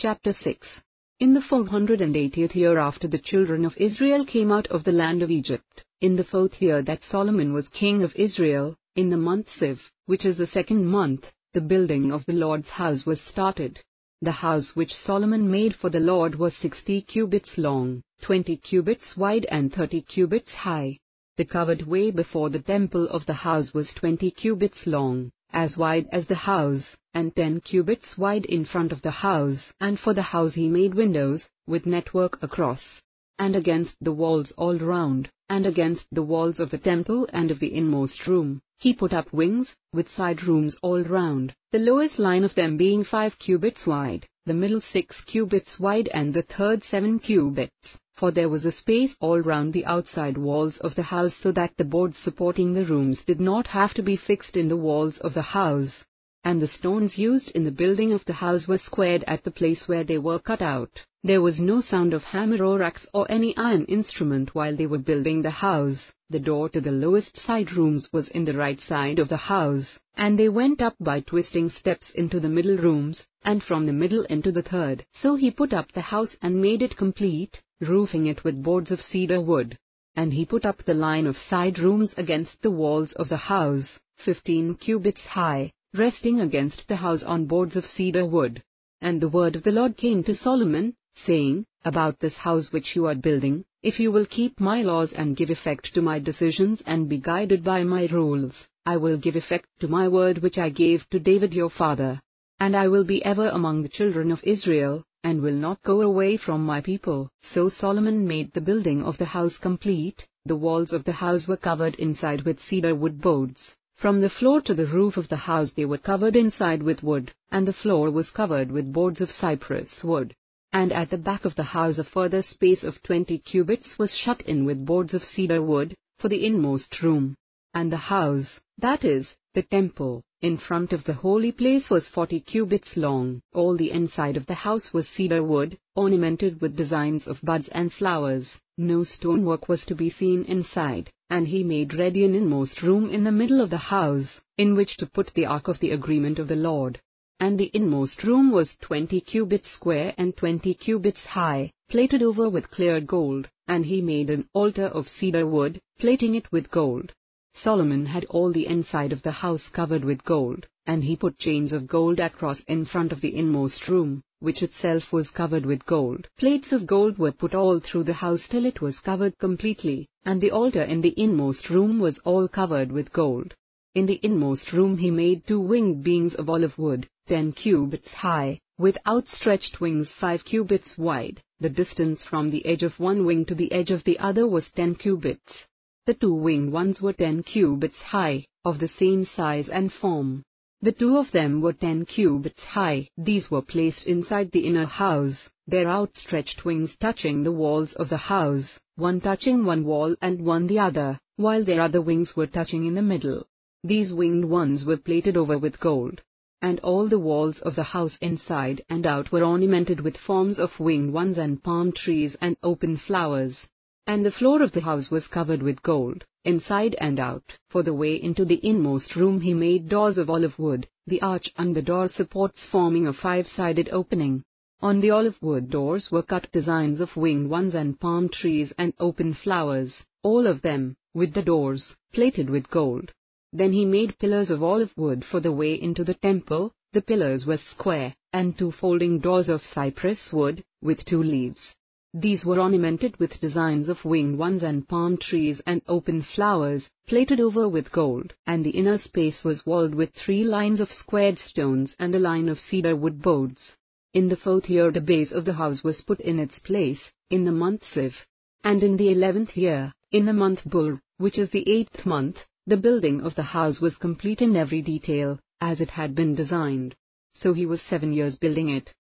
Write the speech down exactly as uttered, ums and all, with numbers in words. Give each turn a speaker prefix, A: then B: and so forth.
A: Chapter six. In the four hundred eightieth year after the children of Israel came out of the land of Egypt, in the fourth year that Solomon was king of Israel, in the month Siv, which is the second month, the building of the Lord's house was started. The house which Solomon made for the Lord was sixty cubits long, twenty cubits wide and thirty cubits high. The covered way before the temple of the house was twenty cubits long, as wide as the house, and ten cubits wide in front of the house. And for the house he made windows, with network across, and against the walls all round, and against the walls of the temple and of the inmost room, he put up wings, with side rooms all round, the lowest line of them being five cubits wide, the middle six cubits wide and the third seven cubits. For there was a space all round the outside walls of the house, so that the boards supporting the rooms did not have to be fixed in the walls of the house. And the stones used in the building of the house were squared at the place where they were cut out. There was no sound of hammer or axe or any iron instrument while they were building the house. The door to the lowest side rooms was in the right side of the house, and they went up by twisting steps into the middle rooms, and from the middle into the third. So he put up the house and made it complete, roofing it with boards of cedar wood. And he put up the line of side rooms against the walls of the house, fifteen cubits high, resting against the house on boards of cedar wood. And the word of the Lord came to Solomon, saying, About this house which you are building, if you will keep my laws and give effect to my decisions and be guided by my rules, I will give effect to my word which I gave to David your father. And I will be ever among the children of Israel, and will not go away from my people. So Solomon made the building of the house complete. The walls of the house were covered inside with cedar wood boards. From the floor to the roof of the house they were covered inside with wood, and the floor was covered with boards of cypress wood. And at the back of the house a further space of twenty cubits was shut in with boards of cedar wood, for the inmost room. And the house, that is, the temple, in front of the holy place was forty cubits long. All the inside of the house was cedar wood, ornamented with designs of buds and flowers. No stonework was to be seen inside. And he made ready an inmost room in the middle of the house, in which to put the ark of the agreement of the Lord. And the inmost room was twenty cubits square and twenty cubits high, plated over with clear gold, and he made an altar of cedar wood, plating it with gold. Solomon had all the inside of the house covered with gold, and he put chains of gold across in front of the inmost room, which itself was covered with gold. Plates of gold were put all through the house till it was covered completely, and the altar in the inmost room was all covered with gold. In the inmost room he made two winged beams of olive wood, ten cubits high, with outstretched wings five cubits wide. The distance from the edge of one wing to the edge of the other was ten cubits. The two winged ones were ten cubits high, of the same size and form. The two of them were ten cubits high. These were placed inside the inner house, their outstretched wings touching the walls of the house, one touching one wall and one the other, while their other wings were touching in the middle. These winged ones were plated over with gold. And all the walls of the house inside and out were ornamented with forms of winged ones and palm trees and open flowers. And the floor of the house was covered with gold, inside and out. For the way into the inmost room he made doors of olive wood, the arch and the door supports forming a five-sided opening. On the olive wood doors were cut designs of winged ones and palm trees and open flowers, all of them, with the doors, plated with gold. Then he made pillars of olive wood for the way into the temple. The pillars were square, and two folding doors of cypress wood, with two leaves. These were ornamented with designs of winged ones and palm trees and open flowers, plated over with gold. And the inner space was walled with three lines of squared stones and a line of cedar wood boards. In the fourth year the base of the house was put in its place, in the month Siv. And in the eleventh year, in the month Bul, which is the eighth month, the building of the house was complete in every detail, as it had been designed. So he was seven years building it.